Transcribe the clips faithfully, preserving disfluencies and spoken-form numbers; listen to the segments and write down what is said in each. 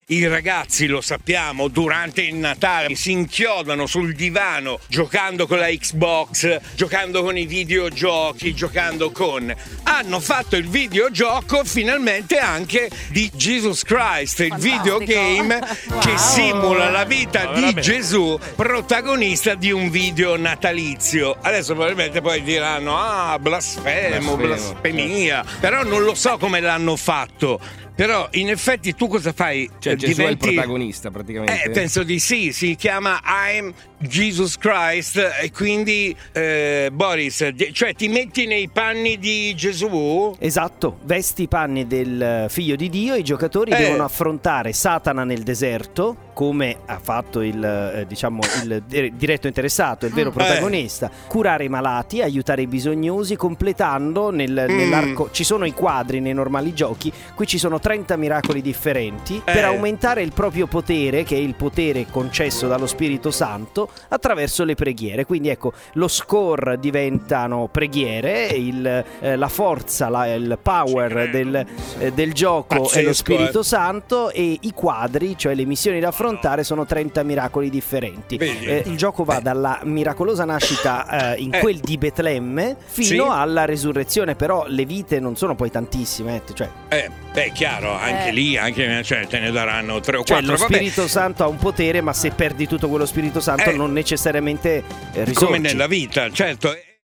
I ragazzi, lo sappiamo, durante il Natale si inchiodano sul divano giocando con la Xbox, giocando con i videogiochi, giocando con... Hanno fatto il videogioco finalmente anche di Jesus Christ, il Fantastico. videogame Wow. che simula la vita Ma di veramente. Gesù, protagonista di un video natalizio. Adesso probabilmente poi diranno, ah, blasfemo, Blasfemo, blasfemia, però non lo so come l'hanno fatto. Però in effetti tu cosa fai? Cioè Gesù Diventi... è il protagonista praticamente. Eh, penso di sì, si chiama I'm Jesus Christ e quindi eh, Boris, di- cioè ti metti nei panni di Gesù? Esatto, vesti i panni del figlio di Dio, i giocatori Eh. devono affrontare Satana nel deserto, come ha fatto il eh, diciamo il dir- diretto interessato, il vero Mm. protagonista, curare i malati, aiutare i bisognosi, completando nel- nell'arco, ci sono i quadri nei normali giochi, qui ci sono trenta miracoli differenti per Eh. aumentare il proprio potere, che è il potere concesso dallo Spirito Santo, attraverso le preghiere. Quindi ecco, lo score diventano preghiere, il, eh, la forza, la- il power del, eh, del gioco è Pazzesco, lo Spirito eh. Santo, e i quadri, cioè le missioni da affrontare, sono trenta miracoli differenti. Vedi? Eh, il gioco va dalla miracolosa nascita eh, in Eh. quel di Betlemme fino Sì. alla resurrezione, però le vite non sono poi tantissime, eh, cioè, Eh, beh, chiaro, anche Eh. lì, anche, cioè, te ne daranno tre o cioè quattro. lo vabbè. Spirito Santo ha un potere, ma se perdi tutto quello Spirito Santo Eh. non necessariamente eh, risorgi. Come nella vita, certo.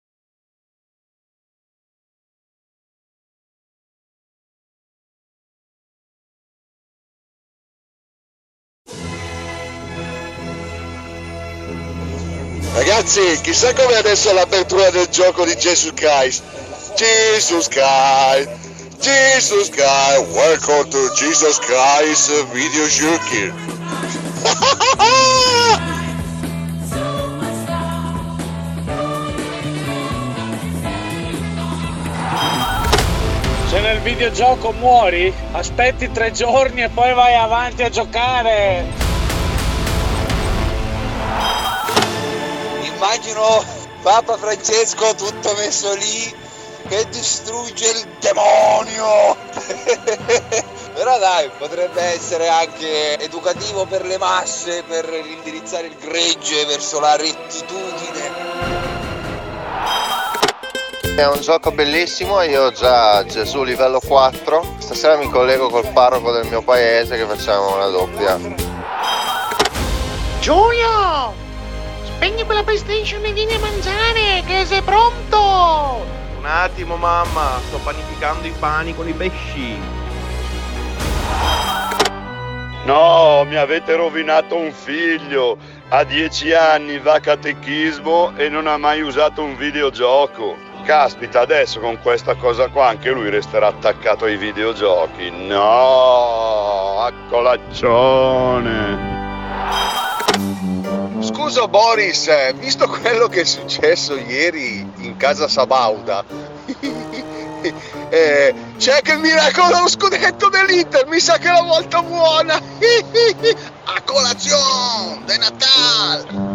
Ragazzi, chissà com'è adesso l'apertura del gioco di Jesus Christ. Jesus Christ, Jesus Christ, welcome to Jesus Christ video shooting. Se nel videogioco muori, aspetti tre giorni e poi vai avanti a giocare. Immagino Papa Francesco tutto messo lì che distrugge il demonio. Però dai, potrebbe essere anche educativo per le masse, per indirizzare il gregge verso la rettitudine. È un gioco bellissimo, io ho già Gesù livello quattro. Stasera mi collego col parroco del mio paese che facciamo una doppia. Giulio! Spegni quella PlayStation e vieni a mangiare, che sei pronto! Un attimo mamma, sto panificando i pani con i pesci. No, mi avete rovinato un figlio. Ha dieci anni, va a catechismo e non ha mai usato un videogioco. Caspita, adesso con questa cosa qua anche lui resterà attaccato ai videogiochi. No, a colaccione. Scusa Boris, visto quello che è successo ieri in casa Sabauda, eh, c'è che il miracolo dello scudetto dell'Inter, mi sa che è la volta buona. A colazione de Natal.